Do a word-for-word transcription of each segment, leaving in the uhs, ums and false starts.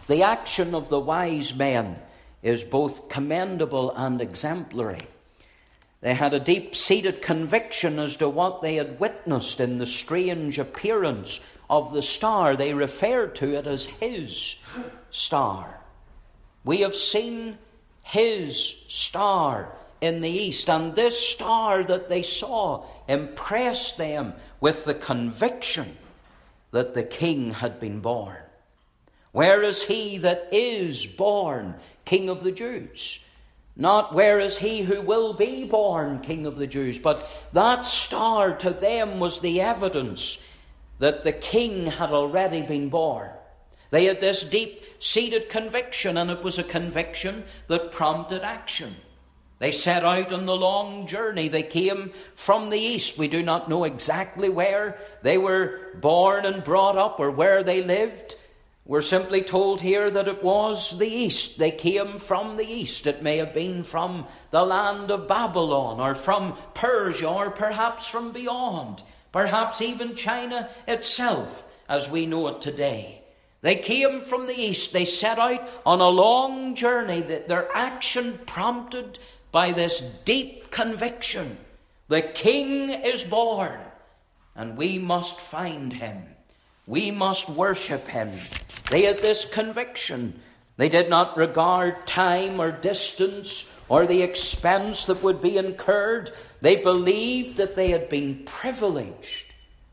The action of the wise men is both commendable and exemplary. They had a deep-seated conviction as to what they had witnessed in the strange appearance of the star. They referred to it as his star. We have seen his star in the east, and this star that they saw impressed them with the conviction that the king had been born. Where is he that is born King of the Jews? Not where is he who will be born King of the Jews, but that star to them was the evidence that the king had already been born. They had this deep-seated conviction, and it was a conviction that prompted action. They set out on the long journey. They came from the east. We do not know exactly where they were born and brought up or where they lived. We're simply told here that it was the east. They came from the east. It may have been from the land of Babylon or from Persia or perhaps from beyond. Perhaps even China itself as we know it today. They came from the east. They set out on a long journey. Their action prompted by this deep conviction. The king is born, and we must find him. We must worship him. They had this conviction. They did not regard time or distance or the expense that would be incurred. They believed that they had been privileged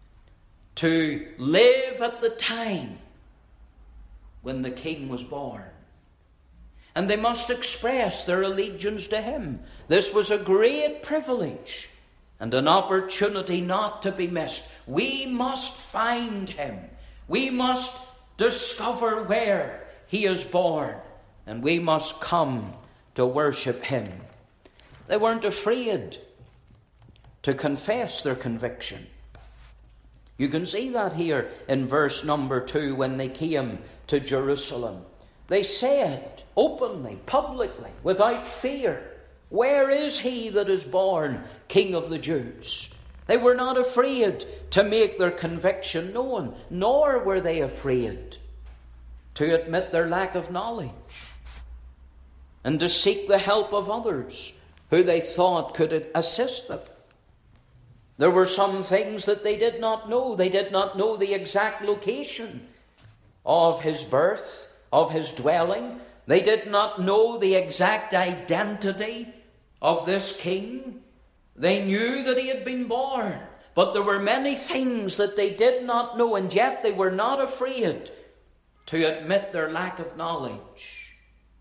to live at the time when the king was born. And they must express their allegiance to him. This was a great privilege and an opportunity not to be missed. We must find him. We must discover where he is born. And we must come to worship him. They weren't afraid to confess their conviction. You can see that here in verse number two when they came to Jerusalem. They said openly, publicly, without fear, "Where is he that is born King of the Jews?" They were not afraid to make their conviction known, nor were they afraid to admit their lack of knowledge and to seek the help of others who they thought could assist them. There were some things that they did not know. They did not know the exact location of his birth, of his dwelling. They did not know the exact identity of this king. They knew that he had been born, but there were many things that they did not know, and yet they were not afraid to admit their lack of knowledge.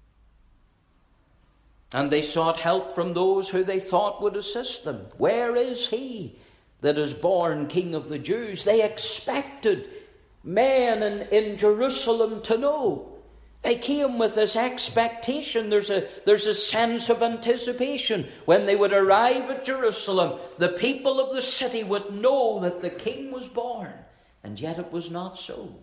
And they sought help from those who they thought would assist them. Where is he that is born King of the Jews? They expected men in, in Jerusalem to know. They came with this expectation. There's a, there's a sense of anticipation. When they would arrive at Jerusalem, the people of the city would know that the king was born. And yet it was not so.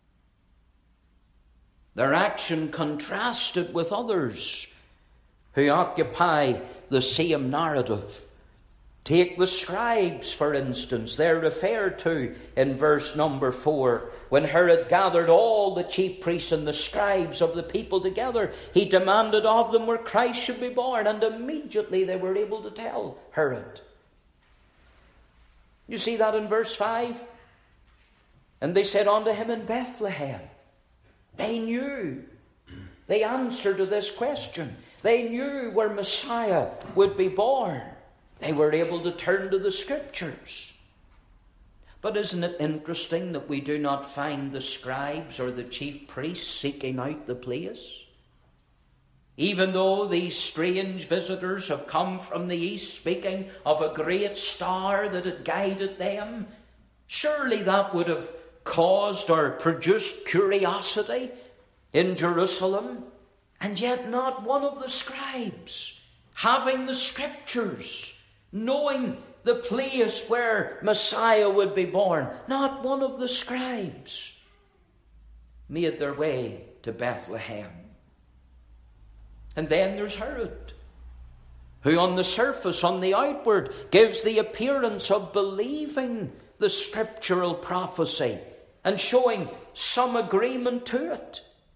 Their action contrasted with others who occupy the same narrative. Take the scribes, for instance. They're referred to in verse number four. When Herod gathered all the chief priests and the scribes of the people together, he demanded of them where Christ should be born, and immediately they were able to tell Herod. You see that in verse five? And they said unto him, in Bethlehem. They knew the answer to this question. They knew where Messiah would be born. They were able to turn to the Scriptures. But isn't it interesting that we do not find the scribes or the chief priests seeking out the place? Even though these strange visitors have come from the east speaking of a great star that had guided them, surely that would have caused or produced curiosity in Jerusalem. And yet not one of the scribes, having the Scriptures, knowing the place where Messiah would be born, not one of the scribes made their way to Bethlehem. And then there's Herod, who on the surface, on the outward, gives the appearance of believing the scriptural prophecy and showing some agreement to it.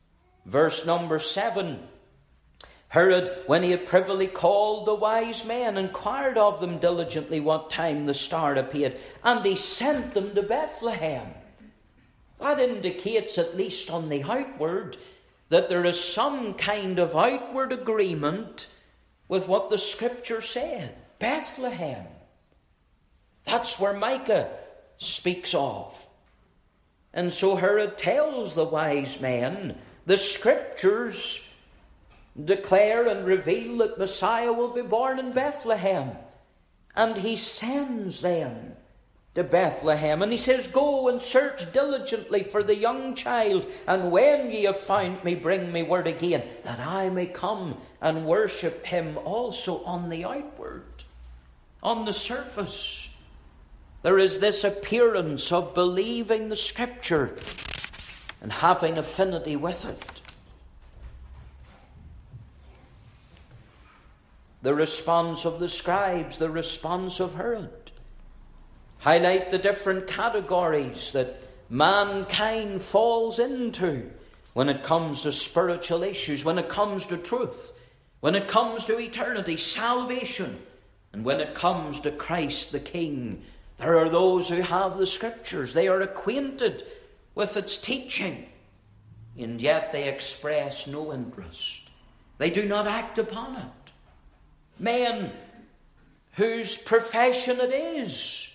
Verse number seven. Herod, when he had privily called the wise men, inquired of them diligently what time the star appeared, and he sent them to Bethlehem. That indicates, at least on the outward, that there is some kind of outward agreement with what the Scripture said. Bethlehem. That's where Micah speaks of. And so Herod tells the wise men, the Scriptures declare and reveal that Messiah will be born in Bethlehem. And he sends them to Bethlehem. And he says, go and search diligently for the young child, and when ye have found me, bring me word again, that I may come and worship him. Also on the outward, on the surface, there is this appearance of believing the Scripture and having affinity with it. The response of the scribes, the response of Herod, highlight the different categories that mankind falls into when it comes to spiritual issues, when it comes to truth, when it comes to eternity, salvation, and when it comes to Christ the King. There are those who have the Scriptures. They are acquainted with its teaching, and yet they express no interest. They do not act upon it. Men whose profession it is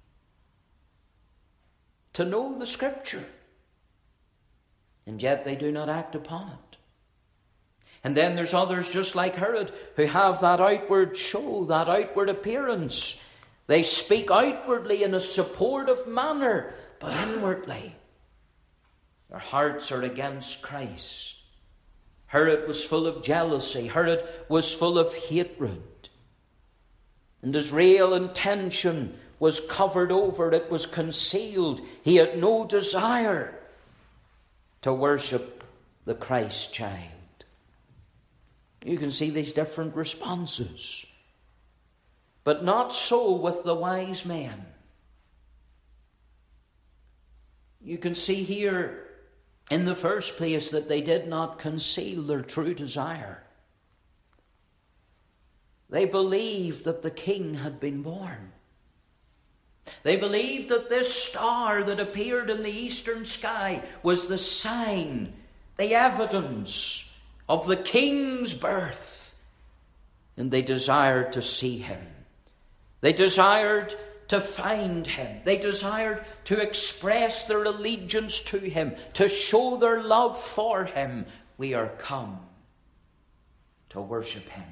to know the Scripture, and yet they do not act upon it. And then there's others just like Herod who have that outward show, that outward appearance. They speak outwardly in a supportive manner, but inwardly their hearts are against Christ. Herod was full of jealousy. Herod was full of hatred. And his real intention was covered over. It was concealed. He had no desire to worship the Christ child. You can see these different responses. But not so with the wise men. You can see here, in the first place, that they did not conceal their true desire. They believed that the King had been born. They believed that this star that appeared in the eastern sky was the sign, the evidence of the King's birth. And they desired to see him. They desired to find him. They desired to express their allegiance to him, to show their love for him. We are come to worship him.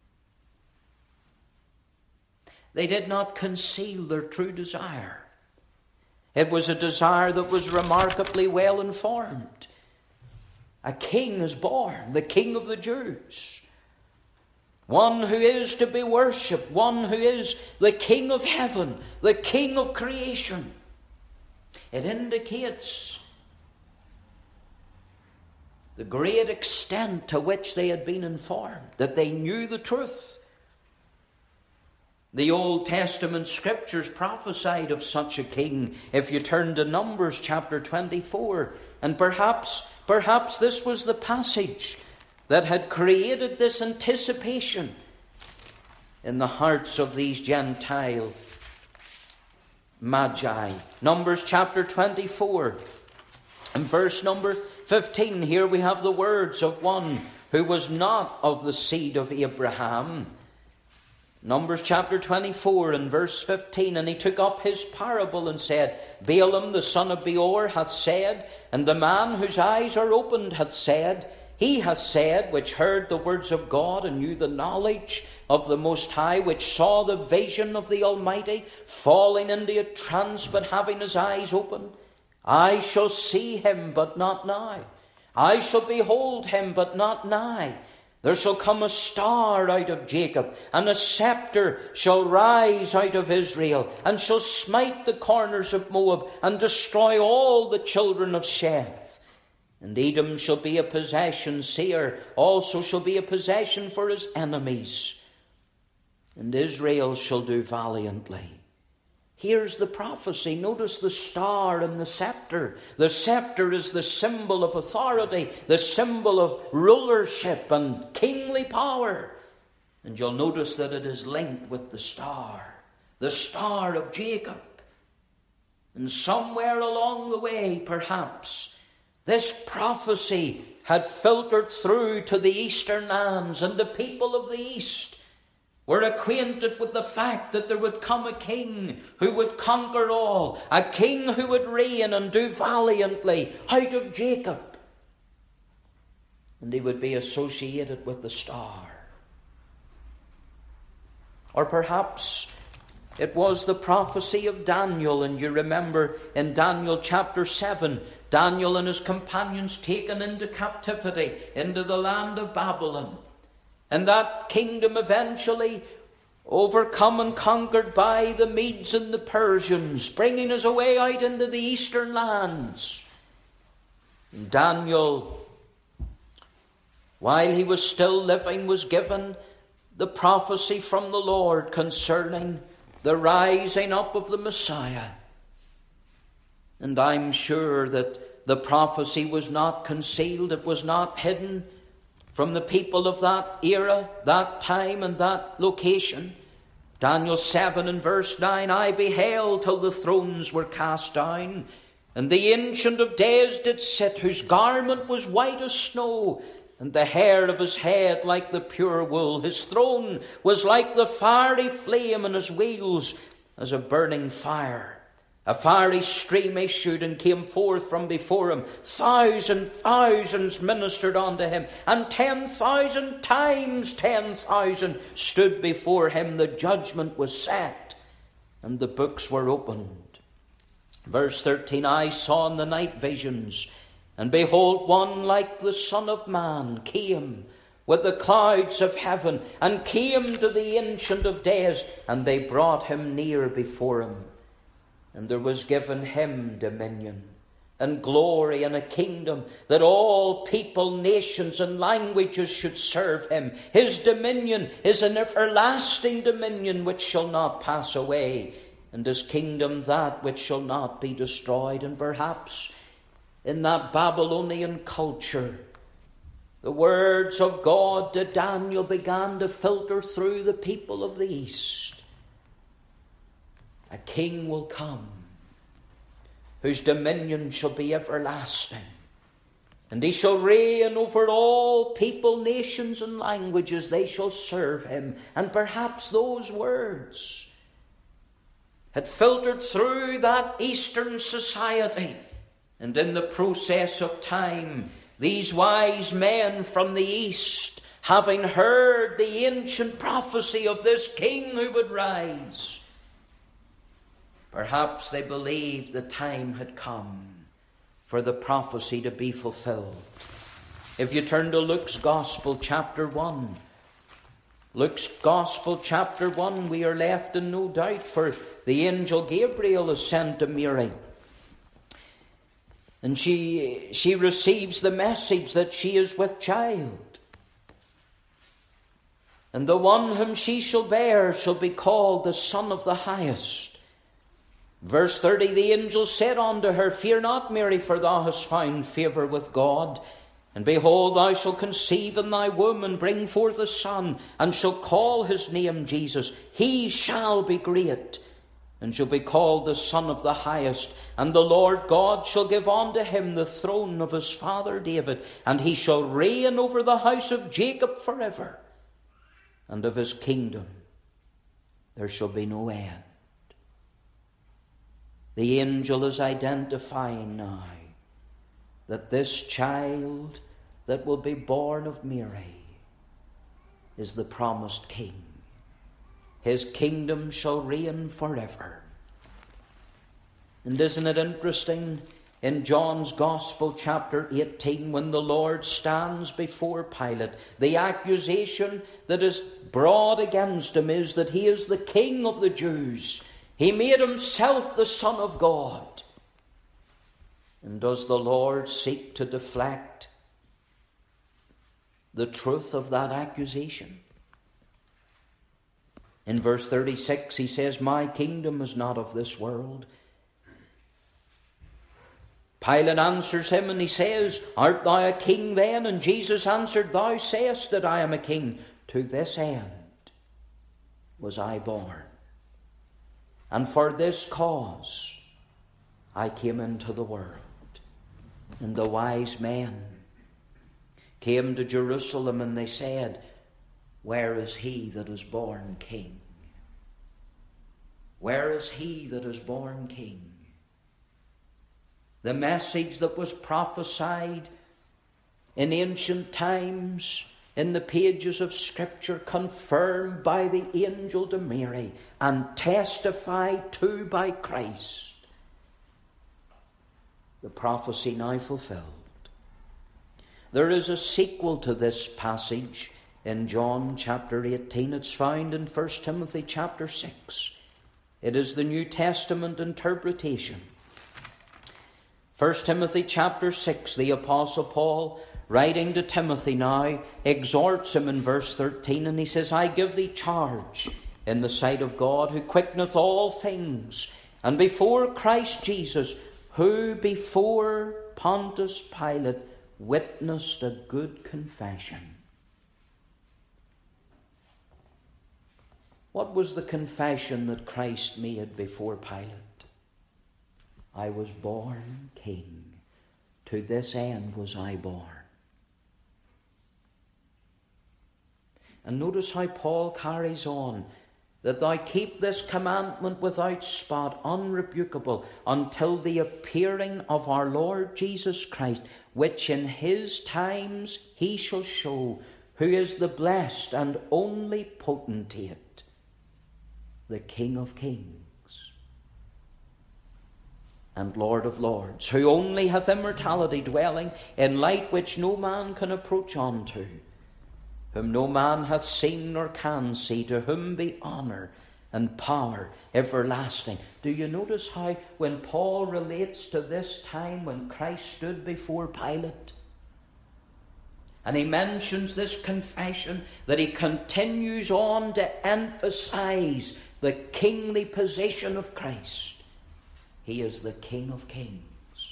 They did not conceal their true desire. It was a desire that was remarkably well informed. A king is born, the King of the Jews. One who is to be worshipped, one who is the King of heaven, the King of creation. It indicates the great extent to which they had been informed, that they knew the truth. The Old Testament Scriptures prophesied of such a king. If you turn to Numbers chapter twenty-four, and perhaps, perhaps this was the passage that had created this anticipation in the hearts of these Gentile magi. Numbers chapter twenty-four and verse number fifteen. Here we have the words of one who was not of the seed of Abraham. Numbers chapter twenty-four and verse fifteen. And he took up his parable and said, Balaam the son of Beor hath said, and the man whose eyes are opened hath said, He hath said, which heard the words of God and knew the knowledge of the Most High, which saw the vision of the Almighty, falling into a trance, but having his eyes open. I shall see him, but not now. I shall behold him, but not nigh. There shall come a star out of Jacob, and a scepter shall rise out of Israel, and shall smite the corners of Moab, and destroy all the children of Sheth. And Edom shall be a possession, Seir also shall be a possession for his enemies. And Israel shall do valiantly. Here's the prophecy. Notice the star and the scepter. The scepter is the symbol of authority, the symbol of rulership and kingly power. And you'll notice that it is linked with the star, the star of Jacob. And somewhere along the way, perhaps, this prophecy had filtered through to the eastern lands, and the people of the east were acquainted with the fact that there would come a king who would conquer all, a king who would reign and do valiantly out of Jacob. And he would be associated with the star. Or perhaps it was the prophecy of Daniel, and you remember in Daniel chapter seven, Daniel and his companions taken into captivity into the land of Babylon. And that kingdom eventually overcome and conquered by the Medes and the Persians, bringing us away out into the eastern lands. And Daniel, while he was still living, was given the prophecy from the Lord concerning the rising up of the Messiah. And I'm sure that the prophecy was not concealed, it was not hidden from the people of that era, that time, and that location. Daniel seven and verse nine, I beheld till the thrones were cast down, and the Ancient of Days did sit, whose garment was white as snow, and the hair of his head like the pure wool. His throne was like the fiery flame, and his wheels as a burning fire. A fiery stream issued and came forth from before him. Thousand thousands ministered unto him, and ten thousand times ten thousand stood before him. The judgment was set, and the books were opened. Verse thirteen, I saw in the night visions, and behold, one like the Son of Man came with the clouds of heaven, and came to the Ancient of Days, and they brought him near before him. And there was given him dominion and glory and a kingdom, that all people, nations, and languages should serve him. His dominion is an everlasting dominion which shall not pass away, and his kingdom that which shall not be destroyed. And perhaps in that Babylonian culture, the words of God to Daniel began to filter through the people of the East. A king will come, whose dominion shall be everlasting, and he shall reign over all people, nations, and languages. They shall serve him. And perhaps those words had filtered through that Eastern society, and in the process of time, these wise men from the East, having heard the ancient prophecy of this king who would rise, perhaps they believed the time had come for the prophecy to be fulfilled. If you turn to Luke's Gospel, chapter one. Luke's Gospel, chapter one, we are left in no doubt, for the angel Gabriel is sent to Mary. And she, she receives the message that she is with child. And the one whom she shall bear shall be called the Son of the Highest. Verse thirty, the angel said unto her, Fear not, Mary, for thou hast found favour with God. And behold, thou shalt conceive in thy womb, and bring forth a son, and shall call his name Jesus. He shall be great, and shall be called the Son of the Highest. And the Lord God shall give unto him the throne of his father David, and he shall reign over the house of Jacob forever, and of his kingdom there shall be no end. The angel is identifying now that this child that will be born of Mary is the promised king. His kingdom shall reign forever. And isn't it interesting, in John's Gospel, chapter eighteen, when the Lord stands before Pilate, the accusation that is brought against him is that he is the king of the Jews. He made himself the Son of God. And does the Lord seek to deflect the truth of that accusation? In verse thirty-six, he says, my kingdom is not of this world. Pilate answers him and he says, art thou a king then? And Jesus answered, thou sayest that I am a king. To this end was I born, and for this cause I came into the world. And the wise men came to Jerusalem and they said, where is he that is born king? Where is he that is born king? The message that was prophesied in ancient times in the pages of Scripture, confirmed by the angel to Mary and testified to by Christ, the prophecy now fulfilled. There is a sequel to this passage in John chapter eighteen. It's found in First Timothy chapter six. It is the New Testament interpretation. First Timothy chapter six, the Apostle Paul, writing to Timothy now, exhorts him in verse thirteen, and he says, I give thee charge in the sight of God, who quickeneth all things, and before Christ Jesus, who before Pontius Pilate witnessed a good confession. What was the confession that Christ made before Pilate? I was born king. To this end was I born. And notice how Paul carries on, that thou keep this commandment without spot, unrebukable, until the appearing of our Lord Jesus Christ, which in his times he shall show, who is the blessed and only potentate, the King of kings and Lord of lords, who only hath immortality, dwelling in light which no man can approach unto, whom no man hath seen nor can see, to whom be honour and power everlasting. Do you notice how when Paul relates to this time when Christ stood before Pilate, and he mentions this confession, that he continues on to emphasize the kingly position of Christ? He is the King of kings.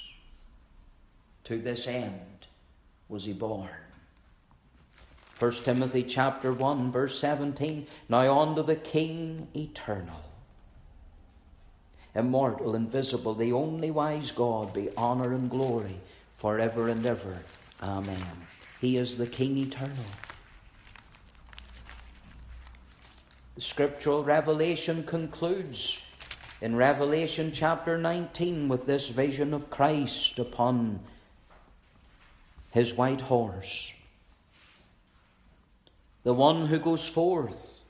To this end was he born. First Timothy chapter one, verse seventeen, now unto the King eternal, immortal, invisible, the only wise God, be honour and glory forever and ever. Amen. He is the King eternal. The scriptural revelation concludes in Revelation chapter nineteen with this vision of Christ upon his white horse, the one who goes forth.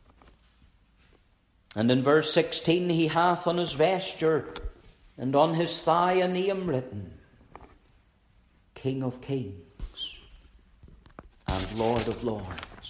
And in verse sixteen, he hath on his vesture and on his thigh a name written, King of kings and Lord of lords.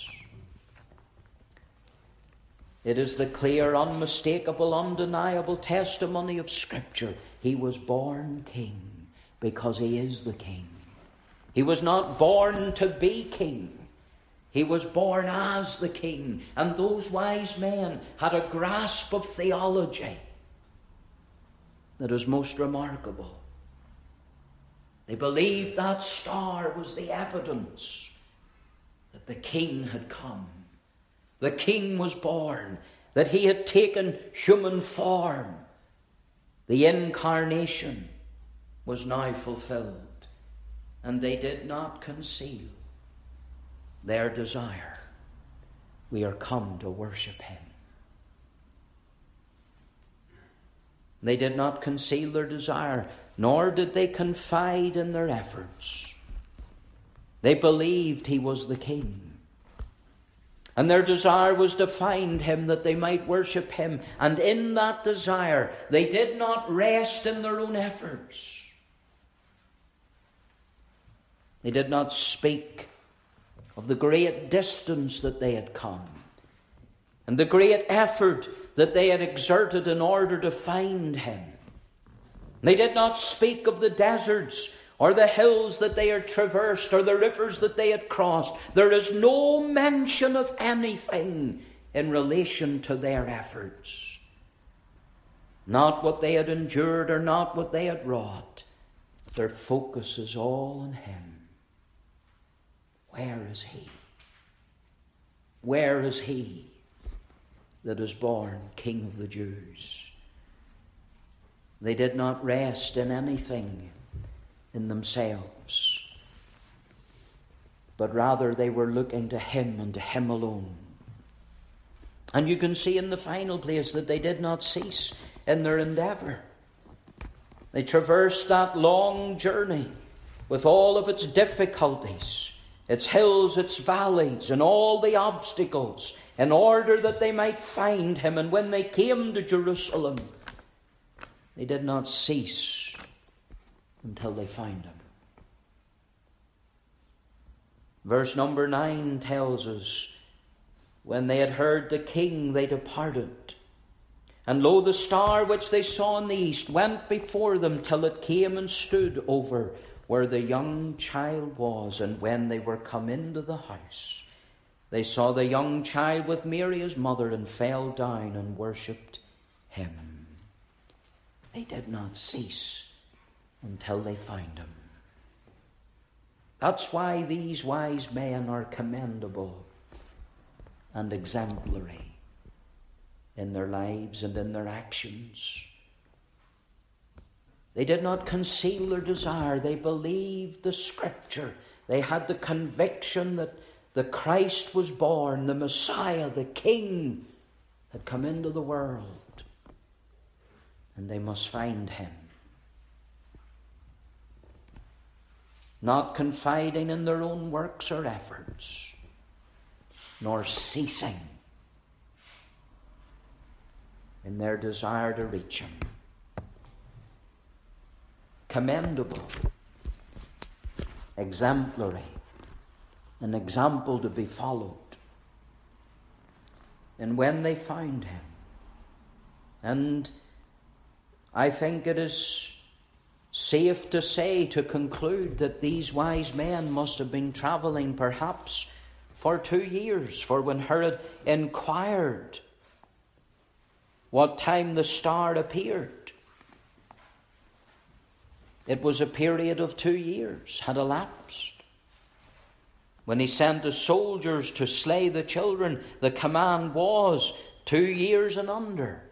It is the clear, unmistakable, undeniable testimony of Scripture. He was born king because he is the King. He was not born to be king. He was born as the King. And those wise men had a grasp of theology that is most remarkable. They believed that star was the evidence that the King had come. The King was born, that he had taken human form. The incarnation was now fulfilled. And they did not conceal their desire. We are come to worship him. They did not conceal their desire, nor did they confide in their efforts. They believed he was the King. And their desire was to find him, that they might worship him. And in that desire, they did not rest in their own efforts. They did not speak of the great distance that they had come and the great effort that they had exerted in order to find him. They did not speak of the deserts or the hills that they had traversed or the rivers that they had crossed. There is no mention of anything in relation to their efforts. Not what they had endured or not what they had wrought. Their focus is all on Him. Where is He? Where is He that is born King of the Jews? They did not rest in anything in themselves, but rather they were looking to Him and to Him alone. And you can see in the final place that they did not cease in their endeavour. They traversed that long journey with all of its difficulties, its hills, its valleys, and all the obstacles, in order that they might find Him. And when they came to Jerusalem, they did not cease until they found Him. Verse number nine tells us, when they had heard the King, they departed. And lo, the star which they saw in the east went before them till it came and stood over where the young child was. And when they were come into the house, they saw the young child with Mary his mother, and fell down and worshipped Him. They did not cease until they found Him. That's why these wise men are commendable and exemplary in their lives and in their actions. They did not conceal their desire. They believed the Scripture. They had the conviction that the Christ was born, the Messiah, the King had come into the world, and they must find Him. Not confiding in their own works or efforts, nor ceasing in their desire to reach Him. Commendable, exemplary, an example to be followed. And when they found Him, and I think it is safe to say, to conclude, that these wise men must have been travelling perhaps for two years. For when Herod inquired what time the star appeared, it was a period of two years had elapsed. When he sent the soldiers to slay the children, the command was two years and under.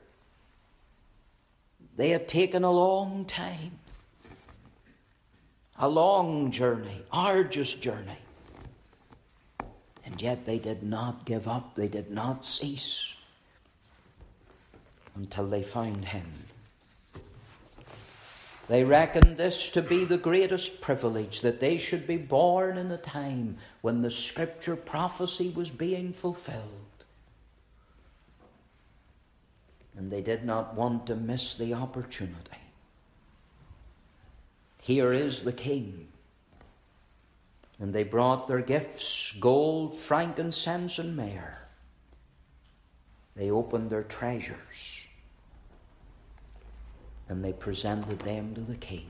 They had taken a long time, a long journey, arduous journey. And yet they did not give up, they did not cease until they found Him. They reckoned this to be the greatest privilege, that they should be born in a time when the Scripture prophecy was being fulfilled. And they did not want to miss the opportunity. Here is the King. And they brought their gifts, gold, frankincense, and myrrh. They opened their treasures, and they presented them to the King.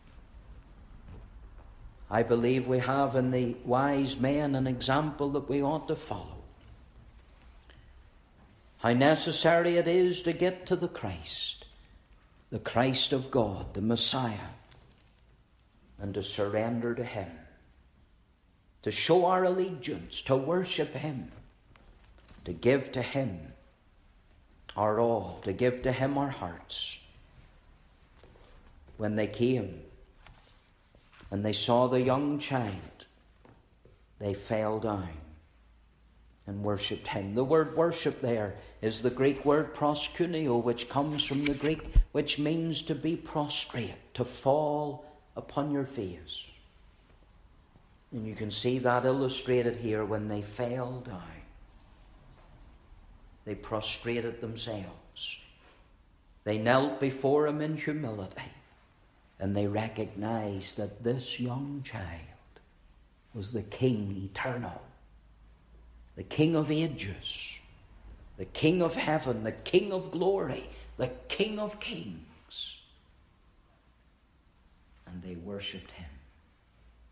I believe we have in the wise men an example that we ought to follow. How necessary it is to get to the Christ, the Christ of God, the Messiah, and to surrender to Him, to show our allegiance, to worship Him, to give to Him our all, to give to Him our hearts. When they came and they saw the young child, they fell down and worshipped Him. The word worship there is the Greek word proskuneo, which comes from the Greek, which means to be prostrate, to fall upon your face. And you can see that illustrated here. When they fell down, they prostrated themselves. They knelt before Him in humility. And they recognized that this young child was the King eternal, the King of ages, the King of heaven, the King of glory, the King of kings. And they worshipped Him.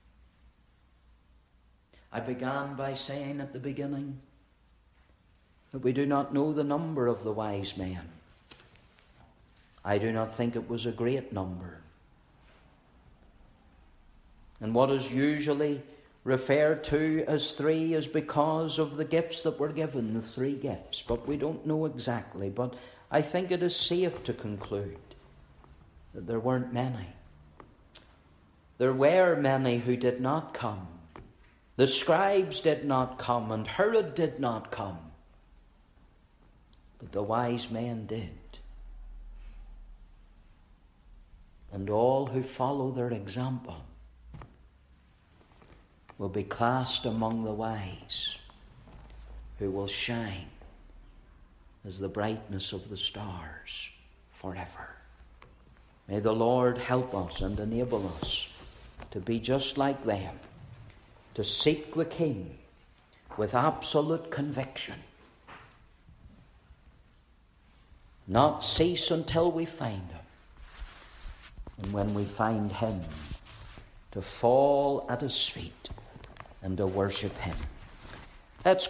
I began by saying at the beginning But we do not know the number of the wise men. I do not think it was a great number. And what is usually referred to as three is because of the gifts that were given, the three gifts. But we don't know exactly. But I think it is safe to conclude that there weren't many. There were many who did not come. The scribes did not come, and Herod did not come. But the wise men did. And all who follow their example will be classed among the wise, who will shine as the brightness of the stars forever. May the Lord help us and enable us to be just like them, to seek the King with absolute conviction, not cease until we find him, and when we find him, to fall at his feet and to worship him. Let's